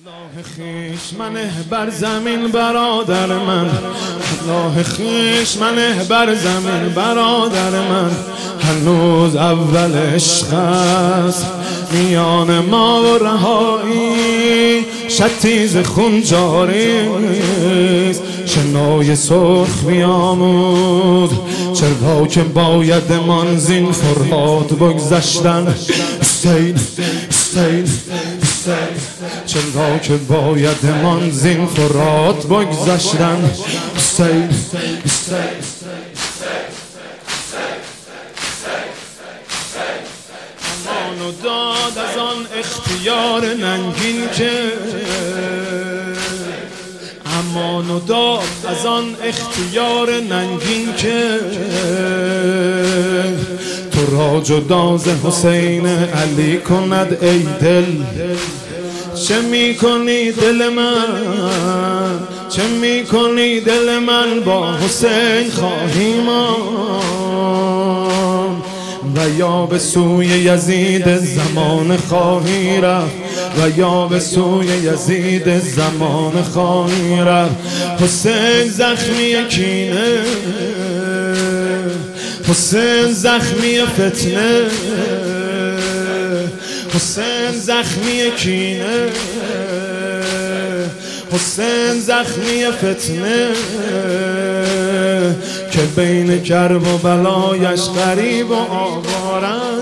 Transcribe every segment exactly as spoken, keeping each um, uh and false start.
راه خویش منه بر زمین برادر من، راه خویش منه بر زمین برادر من. هنوز اول عشق است میان ما و رهایی، شتیز خون جاری است شنای سرخ بیاموز. چرا که باید من زین فرهاد بگذشتن سیل سیل سیل، چرا که باید من زین فرهاد بگذشتن سیل سیل. امان و داد از آن اختیار ننگین که، امان و داد از آن اختیار ننگین که تو را جدا ز حسین علی کند ای دل. چه می کنی دل من، چه می کنی دل من، با حسین خواهی ماند و یا به سوی یزید زمان خواهی رفت، و یا به سوی یزید زمان خواهی رفت. حسین زخمی کینه، حسین زخمی فتنه، حسین زخمی کینه، حسین زخمی فتنه که بین کرب و بلایش غریب و آوار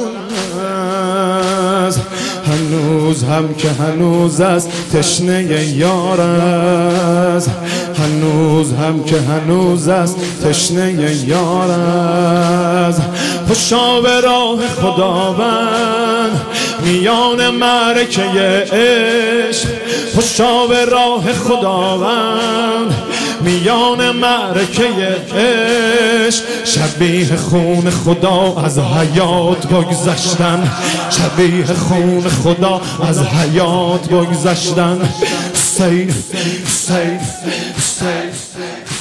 است. هنوز هم که هنوز است تشنه یار است، هنوز هم که هنوز است تشنه یار است. خوشا به راه خداوند میان معرکه عشق، خوشا به راه خداوند میان معرکه عشق. شبیه خون خدا از حیات بگذشتن، شبیه خون خدا از حیات بگذشتن. سیل سیل سیل